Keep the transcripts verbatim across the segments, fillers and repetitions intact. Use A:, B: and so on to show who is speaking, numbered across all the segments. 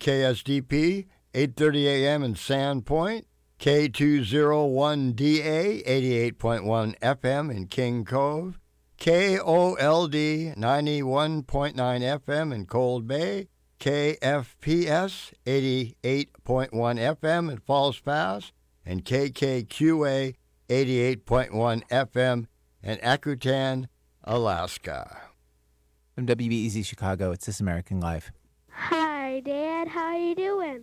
A: K S D P, eight thirty a.m. in Sandpoint, K two oh one D A, eighty-eight point one F M in King Cove, K O L D, ninety-one point nine F M in Cold Bay, K F P S, eighty-eight point one F M in Falls Pass, and K K Q A, eighty-eight point one F M in Akutan, Alaska.
B: From W B E Z Chicago, it's This American Life.
C: Hi, Dad. How you doing?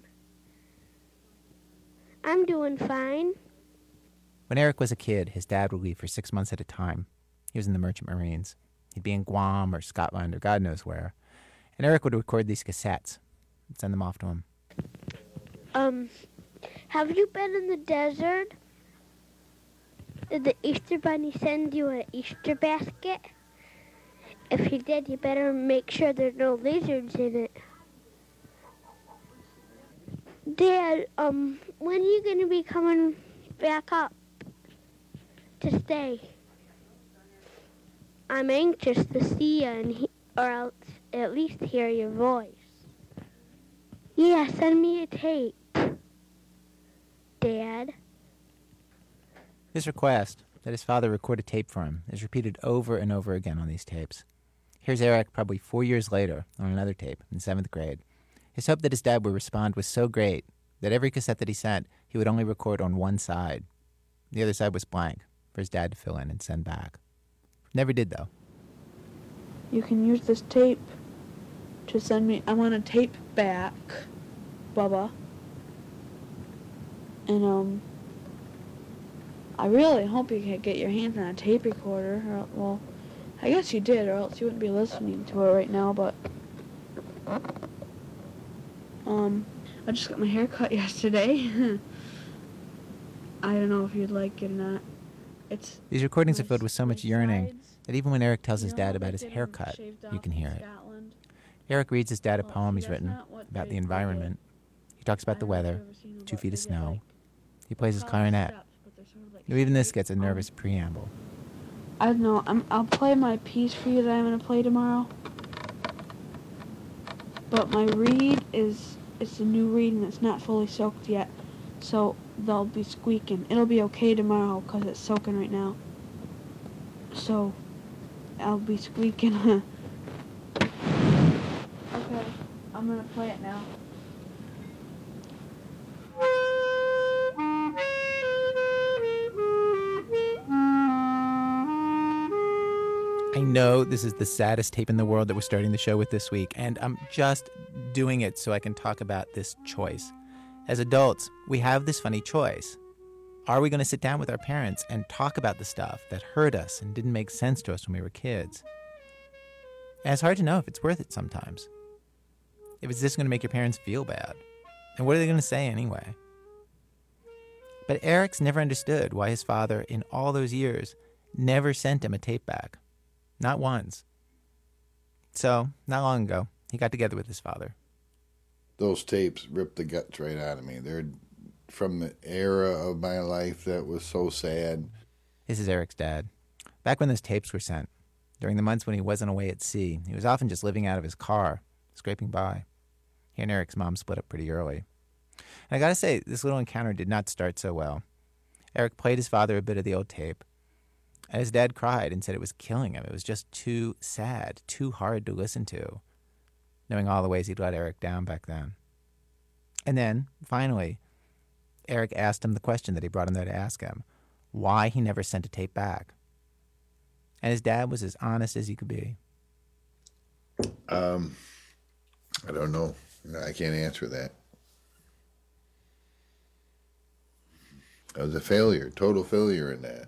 C: I'm doing fine.
B: When Eric was a kid, his dad would leave for six months at a time. He was in the Merchant Marines. He'd be in Guam or Scotland or God knows where. And Eric would record these cassettes and send them off to him.
C: Um, have you been in the desert? Did the Easter Bunny send you an Easter basket? If he did, you better make sure there's no lizards in it. Dad, um, when are you going to be coming back up to stay? I'm anxious to see you, and he, or else at least hear your voice. Yeah, send me a tape, Dad.
B: His request that his father record a tape for him is repeated over and over again on these tapes. Here's Eric probably four years later on another tape in seventh grade. His hope that his dad would respond was so great that every cassette that he sent, he would only record on one side. The other side was blank for his dad to fill in and send back. Never did, though.
D: You can use this tape to send me... I want a tape back, Bubba. And, um... I really hope you can get your hands on a tape recorder. Or, well, I guess you did, or else you wouldn't be listening to it right now, but... Um, I just got my hair cut yesterday. I don't know if you'd like it or not. It's
B: These recordings are filled with so much yearning that even when Eric tells his dad about his haircut, you can hear it. Eric reads his dad a poem he's written about the environment. He talks about the weather, two feet of snow. He plays his clarinet. Even this gets a nervous preamble.
D: I don't know. I'm, I'll play my piece for you that I'm going to play tomorrow. But my reed is it's a new reed and it's not fully soaked yet. So they'll be squeaking. It'll be okay tomorrow because it's soaking right now. So I'll be squeaking. Okay, I'm going to play it now.
B: I know this is the saddest tape in the world that we're starting the show with this week, and I'm just doing it so I can talk about this choice. As adults, we have this funny choice. Are we going to sit down with our parents and talk about the stuff that hurt us and didn't make sense to us when we were kids? And it's hard to know if it's worth it sometimes. If it's just going to make your parents feel bad. And what are they going to say anyway? But Eric's never understood why his father, in all those years, never sent him a tape back. Not once. So, not long ago, he got together with his father.
E: Those tapes ripped the guts right out of me. They're from the era of my life that was so sad.
B: This is Eric's dad. Back when those tapes were sent, during the months when he wasn't away at sea, he was often just living out of his car, scraping by. He and Eric's mom split up pretty early. And I gotta say, this little encounter did not start so well. Eric played his father a bit of the old tape, and his dad cried and said it was killing him. It was just too sad, too hard to listen to, knowing all the ways he'd let Eric down back then. And then, finally, Eric asked him the question that he brought him there to ask him, why he never sent a tape back. And his dad was as honest as he could be.
E: Um, I don't know. I can't answer that. I was a failure, total failure in that.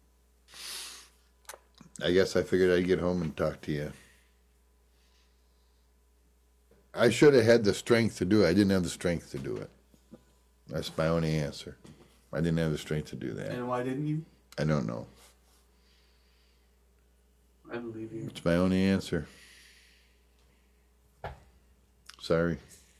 E: I guess I figured I'd get home and talk to you. I should have had the strength to do it. I didn't have the strength to do it. That's my only answer. I didn't have the strength to do that.
F: And why didn't you?
E: I don't know.
F: I believe you.
E: It's my only answer. Sorry.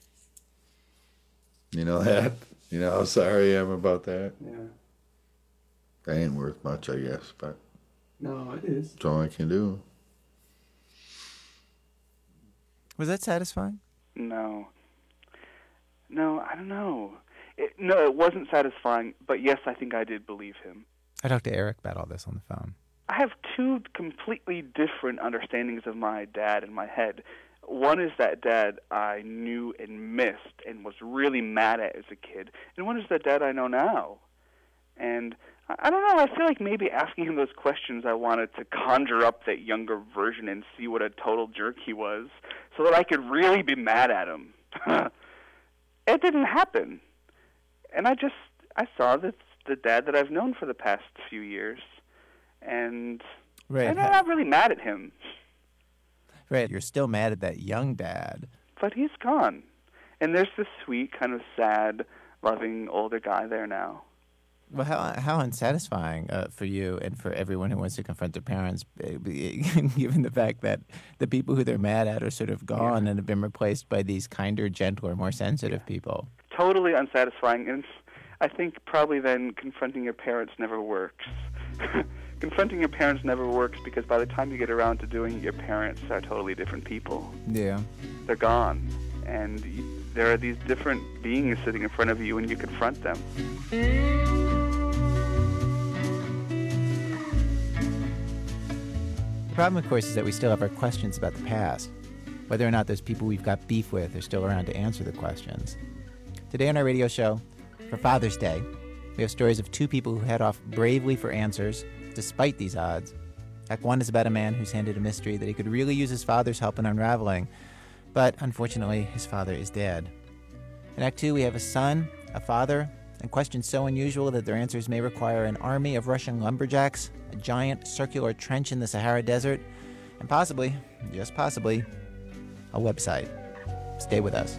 E: You know that? You know how sorry I am about that?
F: Yeah.
E: That ain't worth much, I guess, but...
F: No, it is.
E: That's all I can do.
B: Was that satisfying?
G: No. no, I don't know. It, no, it wasn't satisfying, but yes, I think I did believe him.
B: I talked to Eric about all this on the phone.
G: I have two completely different understandings of my dad in my head. One is that dad I knew and missed and was really mad at as a kid, and one is that dad I know now. And I, I don't know, I feel like maybe asking him those questions I wanted to conjure up that younger version and see what a total jerk he was, so that I could really be mad at him. It didn't happen. And I just, I saw that the dad that I've known for the past few years, and
B: Right.
G: I'm not really mad at him.
B: Right, you're still mad at that young dad.
G: But he's gone. And there's this sweet, kind of sad, loving older guy there now.
B: Well, how how unsatisfying uh, for you and for everyone who wants to confront their parents, eh, given the fact that the people who they're mad at are sort of gone
G: Yeah.
B: and have been replaced by these kinder, gentler, more sensitive people.
G: Totally unsatisfying. And I think probably then confronting your parents never works. Confronting your parents never works because by the time you get around to doing it, your parents are totally different people.
B: Yeah.
G: They're gone. And y- there are these different beings sitting in front of you and you confront them.
B: The problem, of course, is that we still have our questions about the past. Whether or not those people we've got beef with are still around to answer the questions. Today on our radio show, for Father's Day, we have stories of two people who head off bravely for answers, despite these odds. Act one is about a man who's handed a mystery that he could really use his father's help in unraveling, but unfortunately, his father is dead. In Act two, we have a son, a father, and questions so unusual that their answers may require an army of Russian lumberjacks, a giant circular trench in the Sahara Desert, and possibly, just possibly, a website. Stay with us.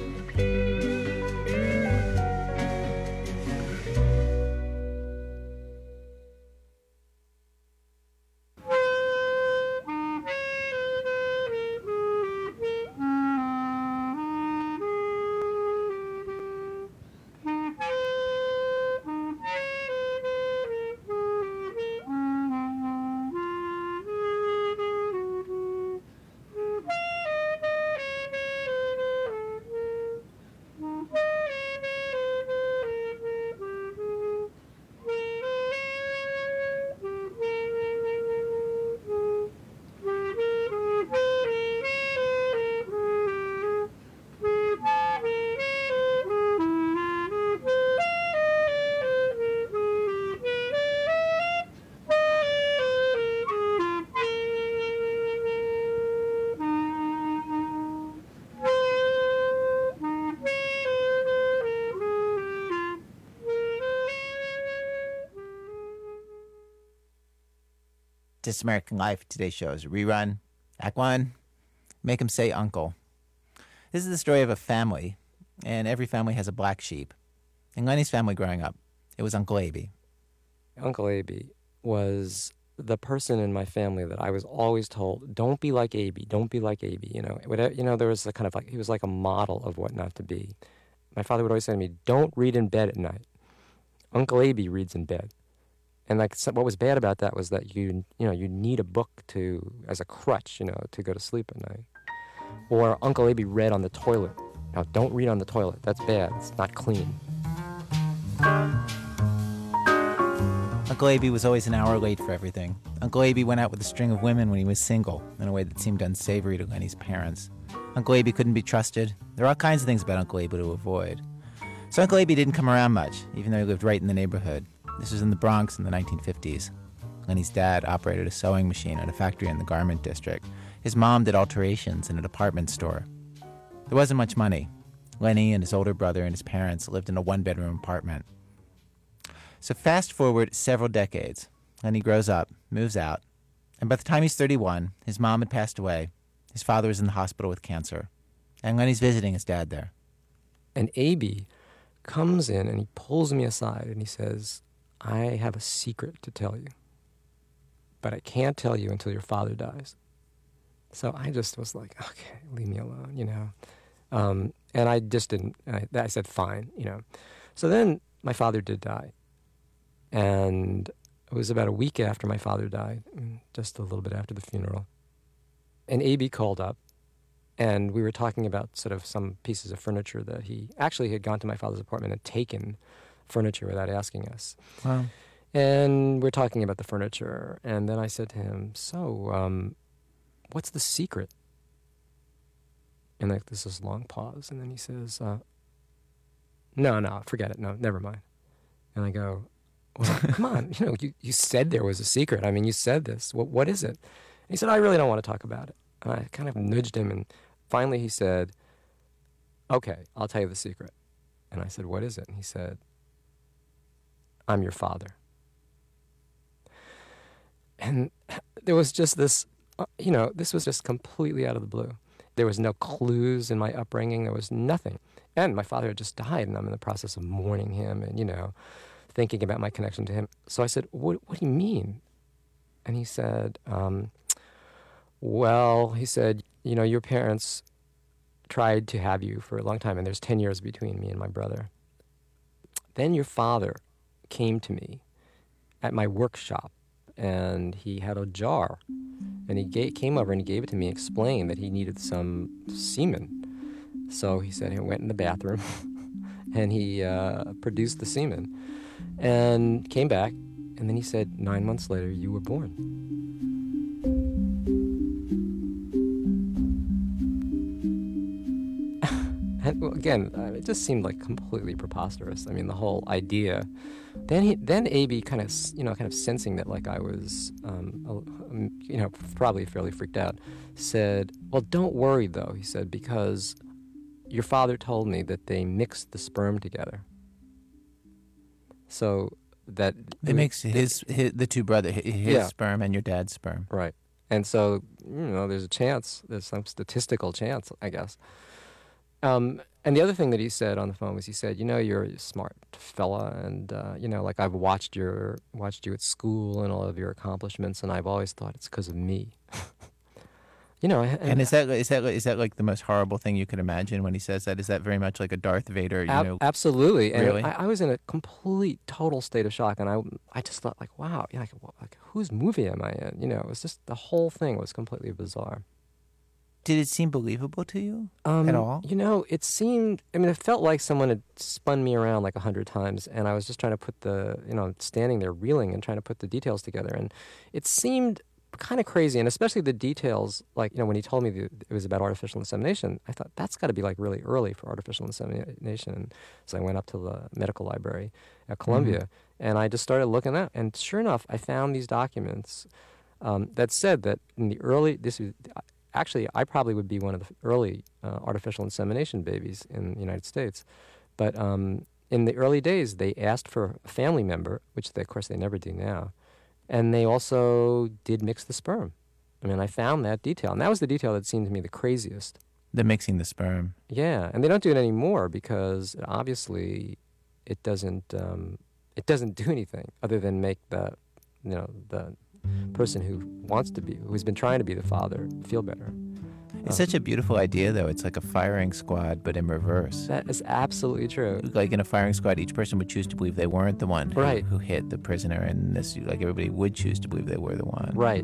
B: This American Life, today's show is a rerun. Act one, make him say uncle. This is the story of a family, and every family has a black sheep. In Lenny's family growing up, it was Uncle Abe.
H: Uncle Abe was the person in my family that I was always told, don't be like Abe, don't be like Abe. You know, whatever, you know, there was a kind of like, he was like a model of what not to be. My father would always say to me, don't read in bed at night. Uncle Abe reads in bed. And like, so what was bad about that was that you, you know, you need a book to, as a crutch, you know, to go to sleep at night. Or Uncle Abe read on the toilet. Now, don't read on the toilet. That's bad. It's not clean.
B: Uncle Abe was always an hour late for everything. Uncle Abe went out with a string of women when he was single, in a way that seemed unsavory to Lenny's parents. Uncle Abe couldn't be trusted. There are all kinds of things about Uncle Abe to avoid. So Uncle Abe didn't come around much, even though he lived right in the neighborhood. This was in the Bronx in the nineteen fifties. Lenny's dad operated a sewing machine at a factory in the garment district. His mom did alterations in a department store. There wasn't much money. Lenny and his older brother and his parents lived in a one-bedroom apartment. So fast forward several decades. Lenny grows up, moves out, and by the time he's thirty-one, his mom had passed away. His father was in the hospital with cancer, and Lenny's visiting his dad there.
H: And Abe comes in and he pulls me aside and he says, I have a secret to tell you, but I can't tell you until your father dies. So I just was like, okay, leave me alone, you know. Um, and I just didn't, I, I said, fine, you know. So then my father did die. And it was about a week after my father died, just a little bit after the funeral. And Abe called up and we were talking about sort of some pieces of furniture that he actually had gone to my father's apartment and taken furniture without asking us.
B: Wow.
H: And we're talking about the furniture, and then I said to him, so, um, what's the secret? And like, there's this long pause, and then he says, uh, no, no, forget it, no, never mind. And I go, well, come on, you know, you, you said there was a secret. I mean, you said this. What What is it? And he said, I really don't want to talk about it. And I kind of nudged him, and finally he said, okay, I'll tell you the secret. And I said, what is it? And he said, I'm your father. And there was just this, uh, you know, this was just completely out of the blue. There was no clues in my upbringing. There was nothing. And my father had just died, and I'm in the process of mourning him and, you know, thinking about my connection to him. So I said, what, what do you mean? And he said, um, well, he said, you know, your parents tried to have you for a long time, and there's ten years between me and my brother. Then your father came to me at my workshop, and he had a jar, and he gave, came over and he gave it to me, explained that he needed some semen. So he said he went in the bathroom, and he uh, produced the semen, and came back, and then he said, nine months later, you were born. And again, uh, it just seemed like completely preposterous. I mean, the whole idea. Then he, then A B kind of, you know, kind of sensing that like I was, um, um, you know, probably fairly freaked out, said, "Well, don't worry though," he said, "because your father told me that they mixed the sperm together. So that
B: It makes his, his the two brother his
H: Yeah.
B: sperm and your dad's sperm.
H: right, and so you know, there's a chance, there's some statistical chance, I guess." Um, and the other thing that he said on the phone was, he said, "You know, you're a smart fella, and uh, you know, like I've watched your watched you at school and all of your accomplishments, and I've always thought it's because of me." You know, and,
B: And is that is that is that like the most horrible thing you could imagine when he says that? Is that very much like a Darth Vader? You
H: ab-
B: know,
H: absolutely. And
B: Really?
H: I, I was in a complete, total state of shock, and I, I just thought, like, wow, you know, like, wh- like whose movie am I in? You know, it was just the whole thing was completely bizarre.
B: did it seem believable to you
H: Um,
B: at all?
H: You know, it seemed, I mean, it felt like someone had spun me around like a hundred times, and I was just trying to put the, you know, standing there reeling and trying to put the details together. And it seemed kind of crazy, and especially the details, like, you know, when he told me that it was about artificial insemination, I thought, that's got to be like really early for artificial insemination. And so I went up to the medical library at Columbia, and I just started looking at, and sure enough, I found these documents um, that said that in the early, this was, actually, I probably would be one of the early uh, artificial insemination babies in the United States. But um, in the early days, they asked for a family member, which they, of course they never do now. And they also did mix the sperm. I mean, I found that detail. And that was the detail that seemed to me the craziest.
B: The mixing the sperm.
H: Yeah, and they don't do it anymore because obviously it doesn't um, it doesn't do anything other than make the, you know, the person who wants to be, who's been trying to be the father, feel better.
B: It's such a beautiful idea, though. It's like a firing squad, but in reverse.
H: That is absolutely true.
B: Like in a firing squad, each person would choose to believe they weren't the one who,
H: Right.
B: who hit the prisoner, and this, like everybody would choose to believe they were the one.
H: Right.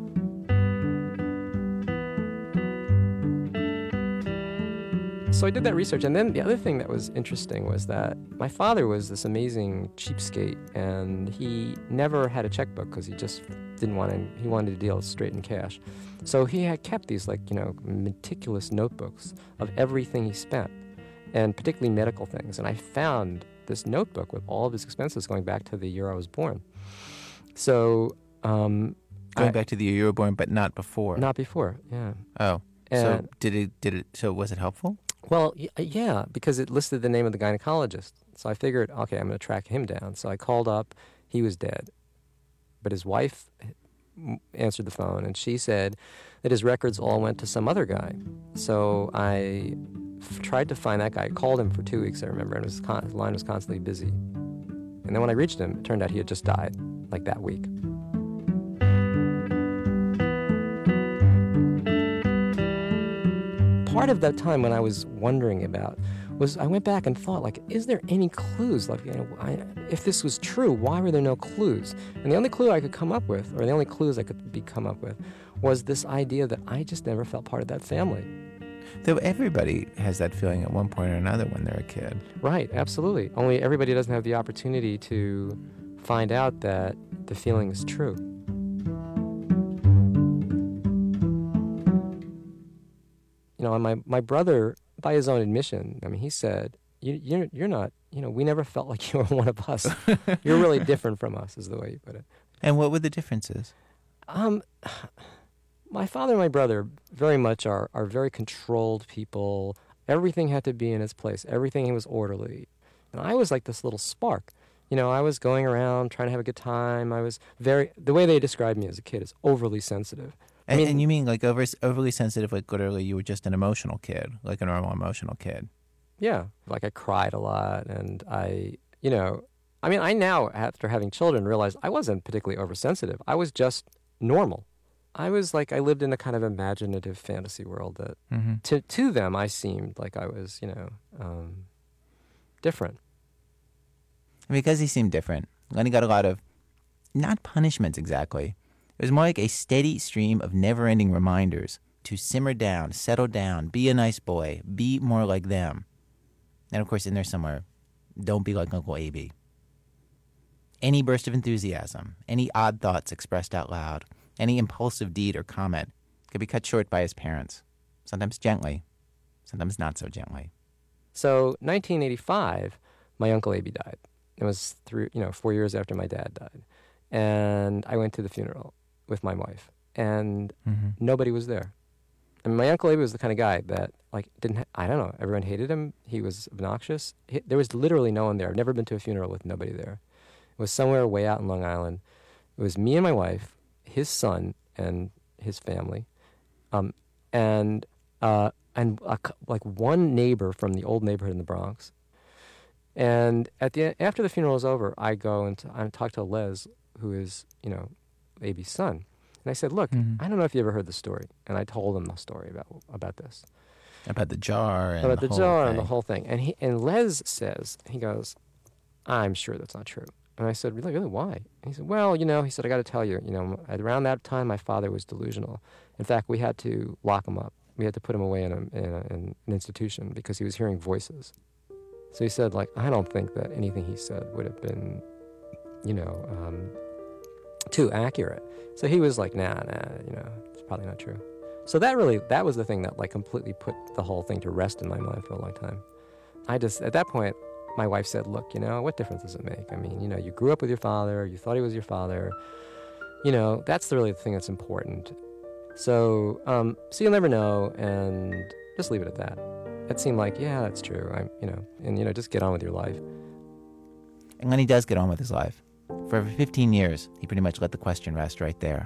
H: So I did that research, and then the other thing that was interesting was that my father was this amazing cheapskate, and he never had a checkbook because he just didn't want to, he wanted to deal straight in cash. So he had kept these, like, you know, meticulous notebooks of everything he spent, and particularly medical things. And I found this notebook with all of his expenses going back to the year I was born. So, um,
B: Going
H: I-
B: back to the year you were born, but not before.
H: not before, yeah.
B: Oh. So
H: And-
B: did it? Did it? So was it helpful?
H: Well, y- yeah, because it listed the name of the gynecologist. So I figured, okay, I'm going to track him down. So I called up. He was dead. But his wife m- answered the phone, and she said that his records all went to some other guy. So I f- tried to find that guy. I called him for two weeks, I remember, and his, con- his line was constantly busy. And then when I reached him, it turned out he had just died, like that week. Part of that time when I was wondering about was I went back and thought, like, is there any clues? Like, you know, I, if this was true, why were there no clues? And the only clue I could come up with, or the only clues I could be come up with, was this idea that I just never felt part of that family.
B: Though everybody has that feeling at one point or another when they're a kid.
H: Right, absolutely. Only everybody doesn't have the opportunity to find out that the feeling is true. You know, and my, my brother, by his own admission, I mean, he said, you, you're, you're not, you know, we never felt like you were one of us. You're really different from us, is the way you put it.
B: And what were the differences?
H: Um, my father and my brother very much are, are very controlled people. Everything had to be in its place. Everything was orderly. And I was like this little spark. You know, I was going around trying to have a good time. I was very, the way they described me as a kid is overly sensitive. I
B: And,
H: mean,
B: and you mean like over, overly sensitive, like literally you were just an emotional kid, like a normal emotional kid?
H: yeah, like I cried a lot, and I, you know, I mean, I now, after having children, realize I wasn't particularly oversensitive. I was just normal. I was like, I lived in a kind of imaginative fantasy world that
B: Mm-hmm.
H: to to them I seemed like I was, you know, um, different.
B: Because he seemed different, Lenny got a lot of, not punishments exactly. It was more like a steady stream of never-ending reminders to simmer down, settle down, be a nice boy, be more like them. And of course, in there somewhere, don't be like Uncle A B. Any burst of enthusiasm, any odd thoughts expressed out loud, any impulsive deed or comment could be cut short by his parents, sometimes gently, sometimes not so gently.
H: So, nineteen eighty-five, my Uncle A B died. It was three, you know, four years after my dad died, and I went to the funeral with my wife, and
B: Mm-hmm.
H: nobody was there. I mean, my Uncle A B was the kind of guy that, like, didn't, ha- I don't know, everyone hated him. He was obnoxious. He, there was literally no one there. I've never been to a funeral with nobody there. It was somewhere way out in Long Island. It was me and my wife, his son, and his family, um, and uh, and a, cou- like one neighbor from the old neighborhood in the Bronx. And at the after the funeral was over, I go and t- I talk to Les, who is, you know, A B's son. And I said, look,
B: Mhm.
H: I don't know if you ever heard the story. And I told him the story about about this.
B: About the jar and
H: about
B: the,
H: the
B: whole
H: jar and
B: thing.
H: the whole thing. And he and Les says, he goes, I'm sure that's not true. And I said, really, really, why? And he said, well, you know, he said, I got to tell you, you know, at around that time, my father was delusional. In fact, we had to lock him up. We had to put him away in, a, in, a, in an institution because he was hearing voices. So he said, like, I don't think that anything he said would have been, you know, um, too accurate. So he was like, nah, nah, you know, it's probably not true. So that really, that was the thing that like completely put the whole thing to rest in my mind for a long time. I just, at that point, my wife said, look, you know, what difference does it make? I mean, you know, you grew up with your father, you thought he was your father. You know, that's the really the thing that's important. So, um, so you'll never know, and just leave it at that. It seemed like, yeah, that's true. I, you know, and you know, just get on with your life.
B: And Lenny does get on with his life. For over fifteen years, he pretty much let the question rest right there.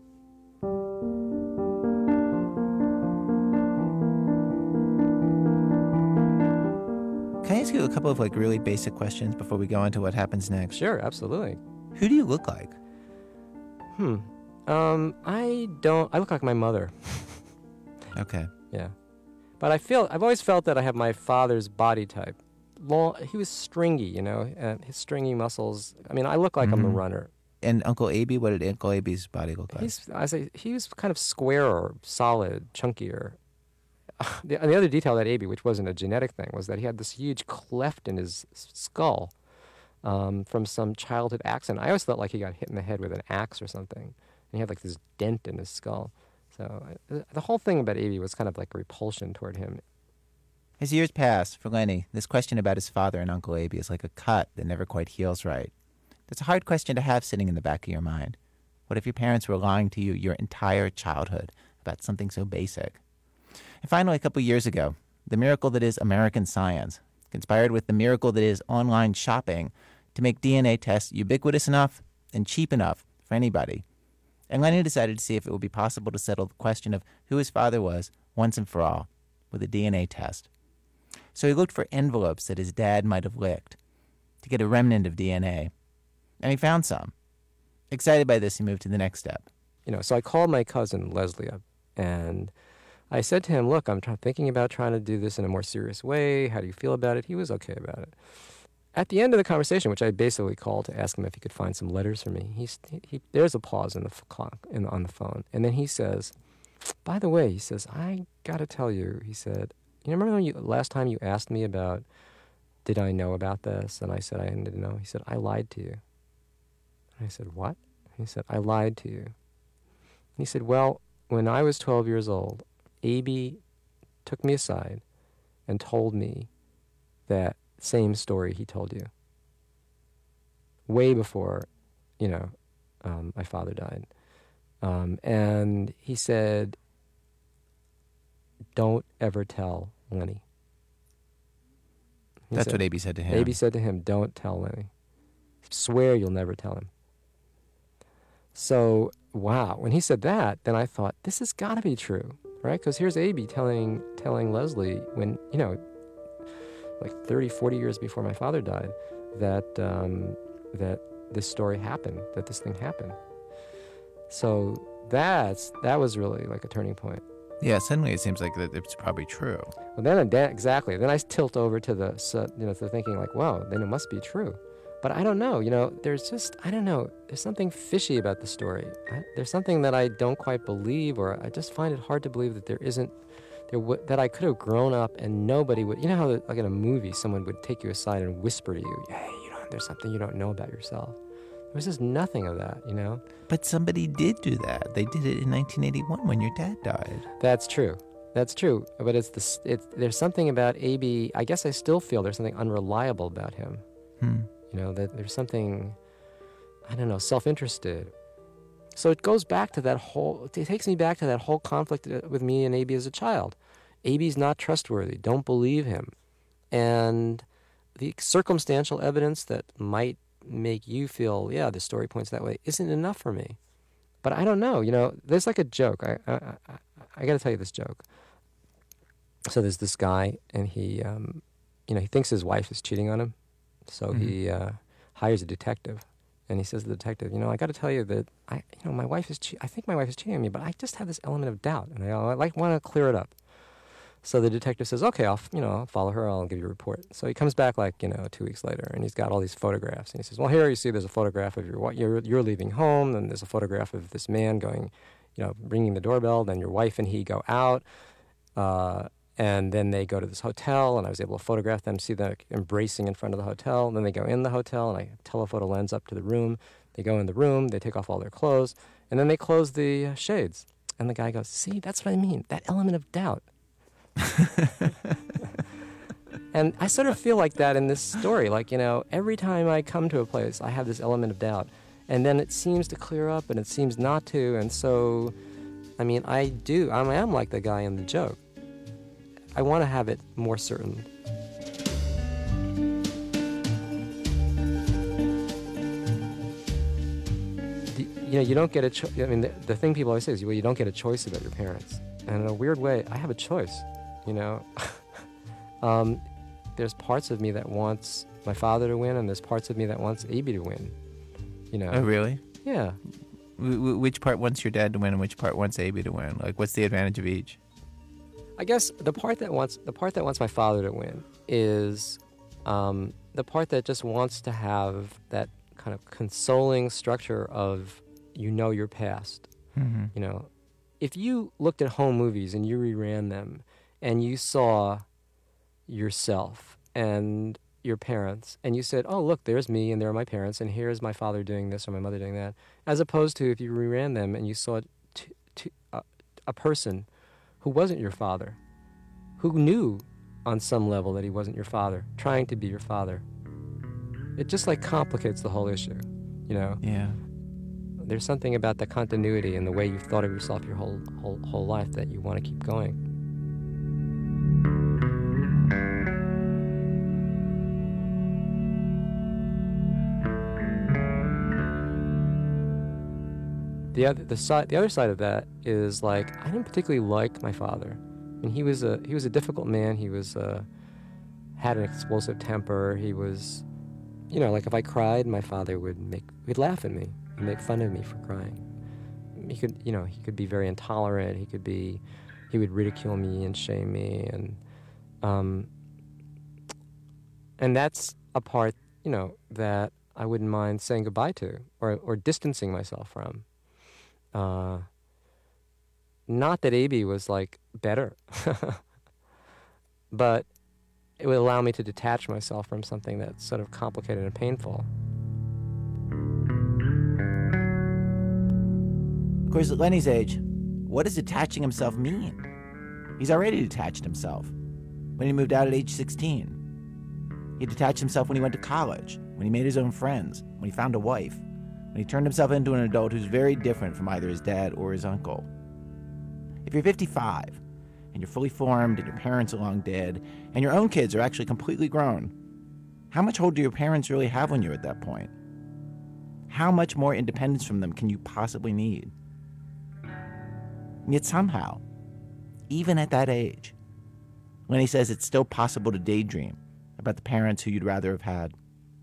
B: Can I ask you a couple of like really basic questions before we go into what happens next?
H: Sure, absolutely.
B: Who do you look like?
H: Hmm. Um, I don't. I look like my mother.
B: Okay.
H: Yeah, but I feel I've always felt that I have my father's body type. Long, he was stringy, you know, and his stringy muscles. I mean, I look like I'm a
B: Mhm.
H: runner.
B: And Uncle A B, what did Uncle A B's body look like?
H: He's, I say, he was kind of squarer, solid, chunkier. The, and the other detail about A B, which wasn't a genetic thing, was that he had this huge cleft in his s- skull um, from some childhood accident. I always felt like he got hit in the head with an axe or something, and he had like this dent in his skull. So I, the whole thing about A B was kind of like a repulsion toward him.
B: As years pass, for Lenny, this question about his father and Uncle A B is like a cut that never quite heals right. It's a hard question to have sitting in the back of your mind. What if your parents were lying to you your entire childhood about something so basic? And finally, a couple years ago, the miracle that is American science conspired with the miracle that is online shopping to make D N A tests ubiquitous enough and cheap enough for anybody. And Lenny decided to see if it would be possible to settle the question of who his father was once and for all with a D N A test. So he looked for envelopes that his dad might have licked to get a remnant of D N A. And he found some. Excited by this, he moved to the next step.
H: You know, so I called my cousin Leslie up, and I said to him, look, I'm try- thinking about trying to do this in a more serious way. How do you feel about it? He was okay about it. At the end of the conversation, which I basically called to ask him if he could find some letters for me, he's, he, he there's a pause in the f- clock in, on the phone, and then he says, by the way, he says, I got to tell you, he said, you remember when you, last time you asked me about, did I know about this? And I said, I didn't know. He said, I lied to you. And I said, what? He said, I lied to you. He said, well, when I was twelve years old, A B took me aside and told me that same story he told you. Way before, you know, um, my father died. Um, and he said, don't ever tell Lenny. He
B: That's
H: said,
B: what A B said to him.
H: A B said to him, don't tell Lenny. Swear you'll never tell him. So, wow, when he said that, then I thought, this has got to be true, right? Because here's A B telling telling Leslie when, you know, like thirty, forty years before my father died, that um, that this story happened, that this thing happened. So that's that was really like a turning point.
B: Yeah, suddenly it seems like that it's probably true.
H: Well, then, then exactly. Then I tilt over to the, so, you know, to thinking like, wow, then it must be true. But I don't know, you know, there's just, I don't know, there's something fishy about the story. I, there's something that I don't quite believe, or I just find it hard to believe that there isn't, there w- that I could have grown up and nobody would, you know how like in a movie, someone would take you aside and whisper to you, hey, you know, there's something you don't know about yourself. There was just nothing of that, you know?
B: But somebody did do that. They did it in nineteen eighty-one when your dad died.
H: That's true. That's true. But it's the, it's, there's something about A B, I guess I still feel there's something unreliable about him.
B: Hmm.
H: You know, that there's something, I don't know, self-interested. So it goes back to that whole, it takes me back to that whole conflict with me and A B as a child. A B's not trustworthy. Don't believe him. And the circumstantial evidence that might make you feel, yeah, the story points that way, isn't enough for me. But I don't know, you know, there's like a joke. I I, I, I got to tell you this joke. So there's this guy, and he, um, you know, he thinks his wife is cheating on him. So mm-hmm. he uh, hires a detective, and he says to the detective, you know, I got to tell you that I, you know, my wife is, che- I think my wife is cheating on me, but I just have this element of doubt, and I, I like want to clear it up. So the detective says, okay, I'll, you know, I'll follow her, I'll give you a report. So he comes back like, you know, two weeks later, and he's got all these photographs, and he says, well, here you see there's a photograph of your, you're, you're leaving home, and there's a photograph of this man going, you know, ringing the doorbell, then your wife and he go out, uh, and then they go to this hotel, and I was able to photograph them, see them embracing in front of the hotel. And then they go in the hotel, and I telephoto lens up to the room. They go in the room, they take off all their clothes, and then they close the uh, shades. And the guy goes, see, that's what I mean, that element of doubt. And I sort of feel like that in this story. Like, you know, every time I come to a place, I have this element of doubt. And then it seems to clear up, and it seems not to. And so, I mean, I do, I am like the guy in the joke. I want to have it more certain. The, you know, you don't get a choice. I mean, the, the thing people always say is, well, you don't get a choice about your parents. And in a weird way, I have a choice, you know. um, there's parts of me that wants my father to win, and there's parts of me that wants A B to win, you know.
B: Oh, really?
H: Yeah.
B: W- w- which part wants your dad to win, and which part wants A B to win? Like, what's the advantage of each?
H: I guess the part that wants the part that wants my father to win is um, the part that just wants to have that kind of consoling structure of, you know, your past.
B: Mm-hmm.
H: You know, if you looked at home movies and you reran them, and you saw yourself and your parents, and you said, "Oh, look, there's me, and there are my parents, and here's my father doing this or my mother doing that," as opposed to if you reran them and you saw t- t- uh, a person who wasn't your father, who knew on some level that he wasn't your father, trying to be your father. It just like complicates the whole issue, you know?
B: Yeah.
H: There's something about the continuity and the way you've thought of yourself your whole whole, whole life that you want to keep going. The other the side the other side of that is like I didn't particularly like my father. I mean, he was a he was a difficult man. He was uh, had an explosive temper. He was, you know, like if I cried, my father would make he'd laugh at me. He'd make fun of me for crying. He could, you know, he could be very intolerant. He could be, he would ridicule me and shame me, and um, and that's a part, you know, that I wouldn't mind saying goodbye to or or distancing myself from. Uh, not that A B was like better, but it would allow me to detach myself from something that's sort of complicated and painful.
B: Of course, at Lenny's age, what does detaching himself mean? He's already detached himself. When he moved out at age sixteen. He detached himself when he went to college, when he made his own friends, when he found a wife, when he turned himself into an adult who's very different from either his dad or his uncle. If you're fifty-five, and you're fully formed, and your parents are long dead, and your own kids are actually completely grown, how much hold do your parents really have on you at that point? How much more independence from them can you possibly need? And yet somehow, even at that age, Lenny says it's still possible to daydream about the parents who you'd rather have had.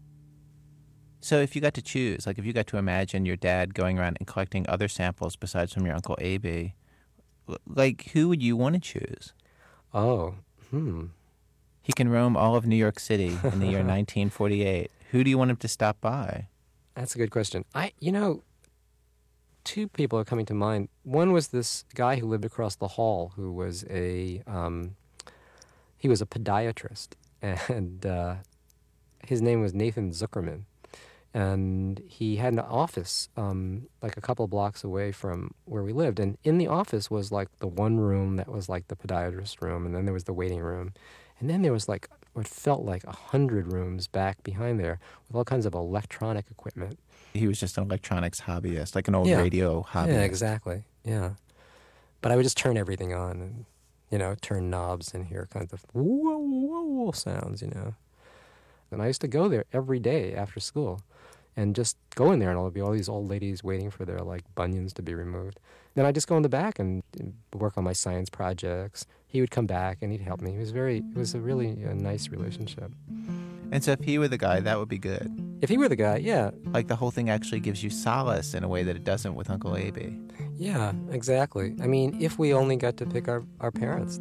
B: So if you got to choose, like if you got to imagine your dad going around and collecting other samples besides from your Uncle A B, like who would you want to choose?
H: Oh, hmm.
B: He can roam all of New York City in the year nineteen forty-eight. Who do you want him to stop by?
H: That's a good question. I, you know, two people are coming to mind. One was this guy who lived across the hall who was a, um, he was a podiatrist. And uh, his name was Nathan Zuckerman. And he had an office um, like a couple of blocks away from where we lived. And in the office was like the one room that was like the podiatrist room. And then there was the waiting room. And then there was like what felt like a hundred rooms back behind there with all kinds of electronic equipment.
B: He was just an electronics hobbyist, like an old
H: Yeah.
B: radio hobbyist.
H: Yeah, exactly. Yeah. But I would just turn everything on and, you know, turn knobs and hear kinds of whoa, whoa, whoa sounds, you know. And I used to go there every day after school and just go in there and there'll be all these old ladies waiting for their, like, bunions to be removed. Then I'd just go in the back and, and work on my science projects. He would come back and he'd help me. It was very, it was a really a nice relationship.
B: And so if he were the guy, that would be good.
H: If he were the guy, yeah.
B: Like the whole thing actually gives you solace in a way that it doesn't with Uncle A B.
H: Yeah, exactly. I mean, if we only got to pick our, our parents.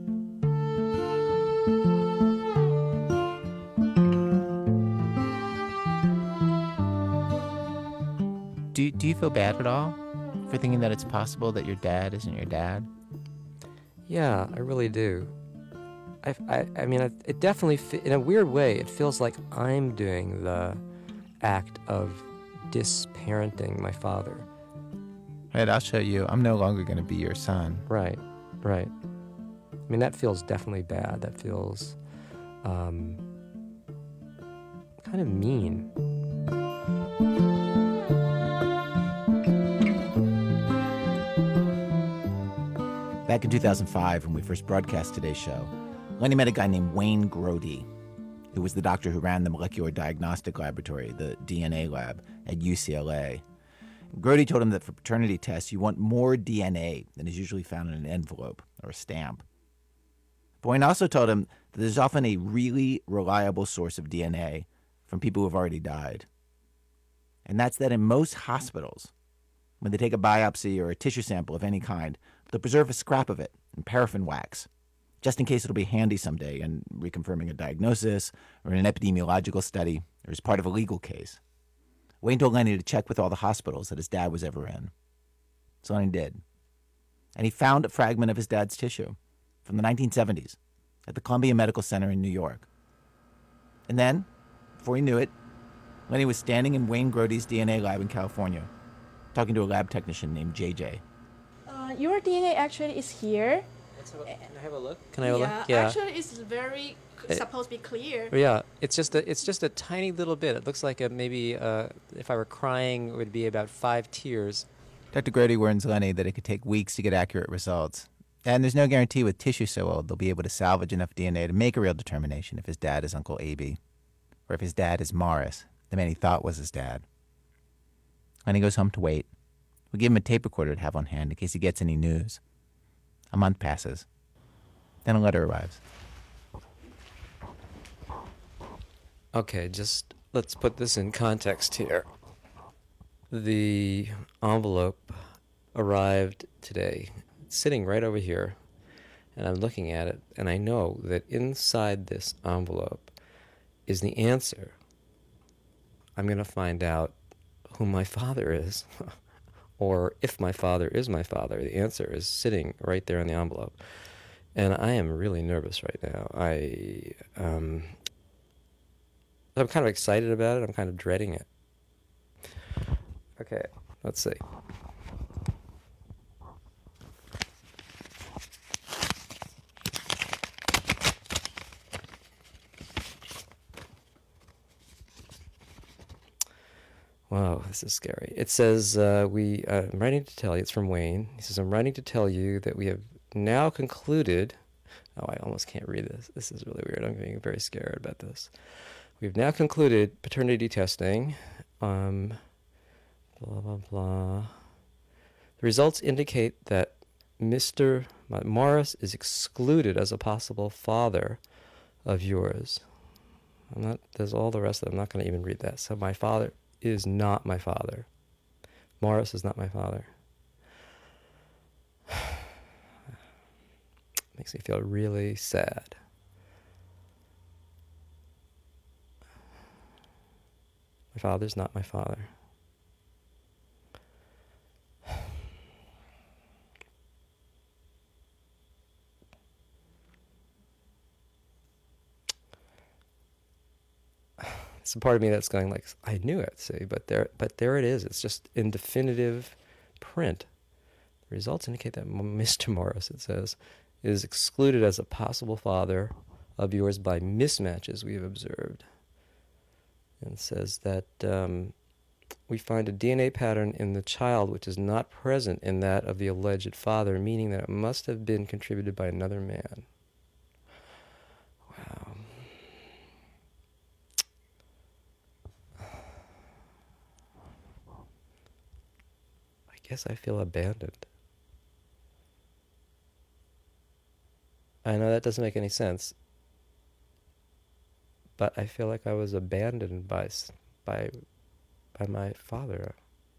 B: Do, do you feel bad at all for thinking that it's possible that your dad isn't your dad?
H: Yeah, I really do. I, I, I mean, it definitely, in a weird way, it feels like I'm doing the act of disparenting my father.
B: Right, I'll show you. I'm no longer going to be your son.
H: Right, right. I mean, that feels definitely bad. That feels um, kind of mean.
B: Back in two thousand five, when we first broadcast today's show, Lenny met a guy named Wayne Grody, who was the doctor who ran the molecular diagnostic laboratory, the D N A lab, at U C L A. Grody told him that for paternity tests, you want more D N A than is usually found in an envelope or a stamp. But Wayne also told him that there's often a really reliable source of D N A from people who have already died. And that's that in most hospitals, when they take a biopsy or a tissue sample of any kind, they'll preserve a scrap of it in paraffin wax, just in case it'll be handy someday in reconfirming a diagnosis or in an epidemiological study or as part of a legal case. Wayne told Lenny to check with all the hospitals that his dad was ever in. So Lenny did. And he found a fragment of his dad's tissue from the nineteen seventies at the Columbia Medical Center in New York. And then, before he knew it, Lenny was standing in Wayne Grody's D N A lab in California, talking to a lab technician named J J.
D: Uh, your D N A actually is here.
H: Can I have a look? Can I have a
D: yeah,
H: look? Yeah.
D: Actually, it's very c-
H: It-
D: supposed to be clear.
H: Yeah, it's just a it's just a tiny little bit. It looks like a maybe uh, if I were crying, it would be about five tears.
B: Doctor Grody warns Lenny that it could take weeks to get accurate results. And there's no guarantee with tissue so old they'll be able to salvage enough D N A to make a real determination if his dad is Uncle A B, or if his dad is Morris, the man he thought was his dad. Lenny goes home to wait. We give him a tape recorder to have on hand in case he gets any news. A month passes. Then a letter arrives.
H: Okay, just let's put this in context here. The envelope arrived today. It's sitting right over here, and I'm looking at it, and I know that inside this envelope is the answer. I'm going to find out who my father is, or if my father is my father, the answer is sitting right there in the envelope. And I am really nervous right now. I, um, I'm kind of excited about it. I'm kind of dreading it. Okay, let's see. Wow, this is scary. It says, uh, we, uh, I'm writing to tell you, it's from Wayne. He says, I'm writing to tell you that we have now concluded, oh, I almost can't read this. This is really weird. I'm getting very scared about this. We've now concluded paternity testing. Um, blah, blah, blah. The results indicate that Mister Morris is excluded as a possible father of yours. I'm not, there's all the rest of it. I'm not going to even read that. So my father is not my father. Morris is not my father. Makes me feel really sad. My father's not my father. It's a part of me that's going like, I knew it, see, but there, but there it is. It's just in definitive print. The results indicate that Mister Morris, it says, is excluded as a possible father of yours by mismatches we have observed. And it says that um, we find a D N A pattern in the child which is not present in that of the alleged father, meaning that it must have been contributed by another man. Wow. I guess I feel abandoned. I know that doesn't make any sense, but I feel like I was abandoned by by by my father.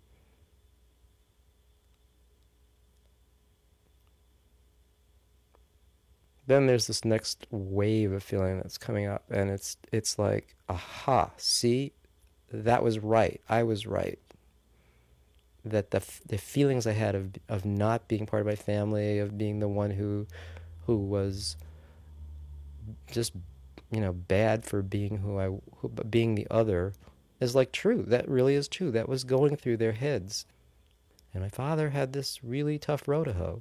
H: Then there's this next wave of feeling that's coming up, and it's it's like, aha, see, that was right. I was right. That the the feelings I had of of not being part of my family, of being the one who who was just, you know, bad for being who I who, being the other, is like true. That really is true. That was going through their heads, and my father had this really tough row to hoe.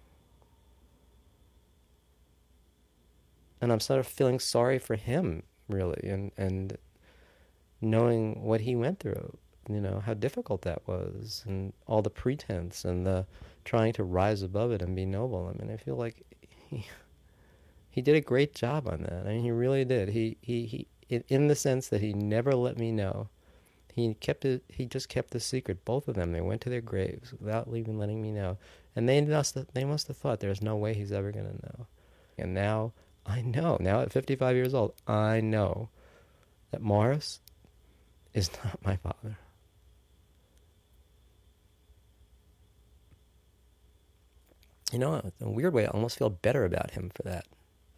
H: And I'm sort of feeling sorry for him, really, and and knowing what he went through. You know, how difficult that was, and all the pretense and the trying to rise above it and be noble. I mean, I feel like he, he did a great job on that. I mean, he really did. He, he, he, in, in the sense that he never let me know. He kept it, he just kept the secret. Both of them, they went to their graves without even letting me know. And they must have, they must have thought there's no way he's ever going to know. And now I know, now at fifty-five years old, I know that Morris is not my father. You know, in a weird way, I almost feel better about him for that.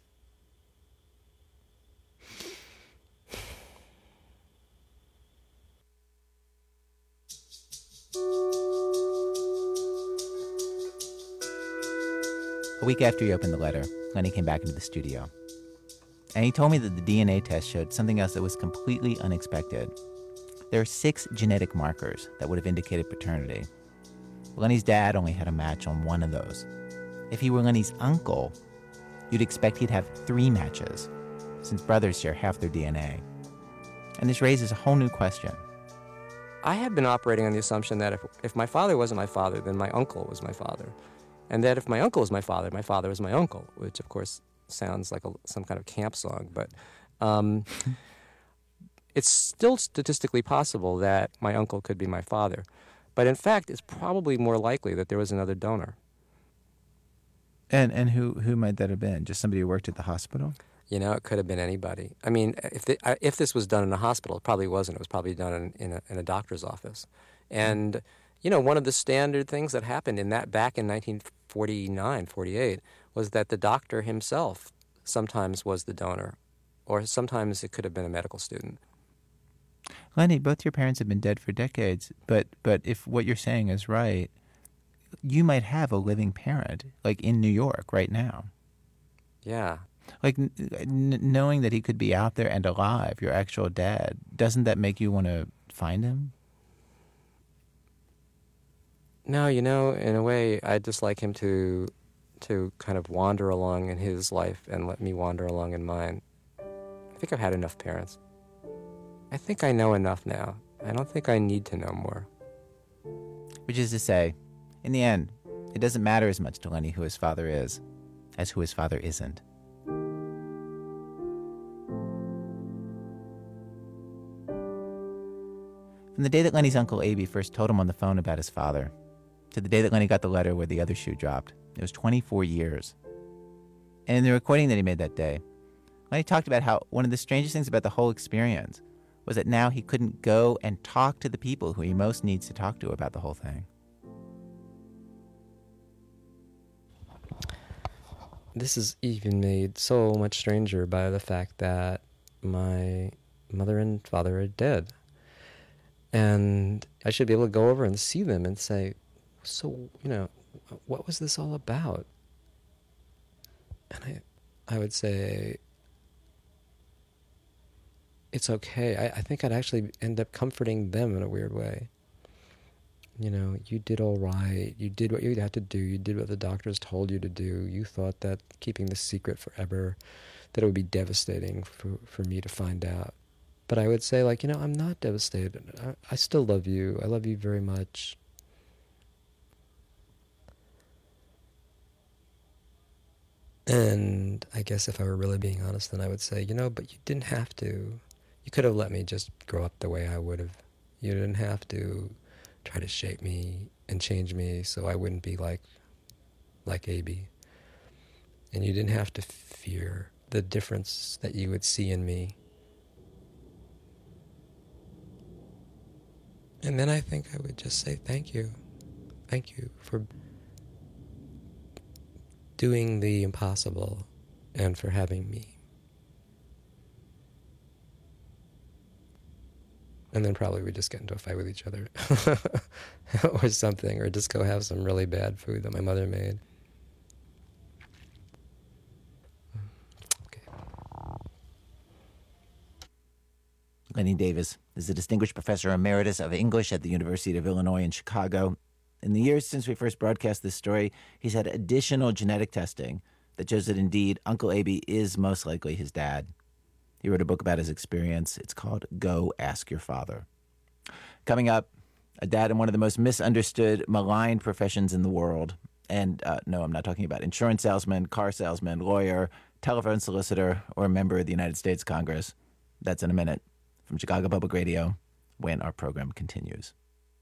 B: A week after he opened the letter, Lenny came back into the studio. And he told me that the D N A test showed something else that was completely unexpected. There are six genetic markers that would have indicated paternity. Lenny's dad only had a match on one of those. If he were Lenny's uncle, you'd expect he'd have three matches, since brothers share half their D N A. And this raises a whole new question.
H: I had been operating on the assumption that if, if my father wasn't my father, then my uncle was my father. And that if my uncle was my father, my father was my uncle, which of course sounds like a, some kind of camp song, but um, it's still statistically possible that my uncle could be my father. But in fact, it's probably more likely that there was another donor.
B: And and who, who might that have been? Just somebody who worked at the hospital?
H: You know, it could have been anybody. I mean, if the, if this was done in a hospital, it probably wasn't. It was probably done in, in, a, in a doctor's office. And, you know, one of the standard things that happened in that back in nineteen forty-nine, forty-eight, was that the doctor himself sometimes was the donor, or sometimes it could have been a medical student.
B: Lenny, both your parents have been dead for decades, but but if what you're saying is right, you might have a living parent, like in New York right now.
H: Yeah.
B: Like n- n- knowing that he could be out there and alive, your actual dad, doesn't that make you want to find him?
H: No, you know, in a way, I'd just like him to to kind of wander along in his life and let me wander along in mine. I think I've had enough parents. I think I know enough now. I don't think I need to know more.
B: Which is to say, in the end, it doesn't matter as much to Lenny who his father is as who his father isn't. From the day that Lenny's Uncle Abe first told him on the phone about his father, to the day that Lenny got the letter where the other shoe dropped, it was twenty-four years. And in the recording that he made that day, Lenny talked about how one of the strangest things about the whole experience was that now he couldn't go and talk to the people who he most needs to talk to about the whole thing.
H: This is even made so much stranger by the fact that my mother and father are dead. And I should be able to go over and see them and say, so, you know, what was this all about? And I I would say, it's okay. I, I think I'd actually end up comforting them in a weird way. You know, you did all right. You did what you had to do. You did what the doctors told you to do. You thought that keeping this secret forever, that it would be devastating for, for me to find out. But I would say, like, you know, I'm not devastated. I, I still love you. I love you very much. And I guess if I were really being honest, then I would say, you know, but you didn't have to. You could have let me just grow up the way I would have. You didn't have to try to shape me and change me so I wouldn't be like like A B. And you didn't have to fear the difference that you would see in me. And then I think I would just say thank you. Thank you for doing the impossible and for having me. And then probably we'd just get into a fight with each other or something, or just go have some really bad food that my mother made. Okay.
B: Lenny Davis is a distinguished professor emeritus of English at the University of Illinois in Chicago. In the years since we first broadcast this story, he's had additional genetic testing that shows that indeed Uncle Abe is most likely his dad. He wrote a book about his experience. It's called Go Ask Your Father. Coming up, a dad in one of the most misunderstood, maligned professions in the world. And uh, no, I'm not talking about insurance salesman, car salesman, lawyer, telephone solicitor, or a member of the United States Congress. That's in a minute. From Chicago Public Radio, when our program continues.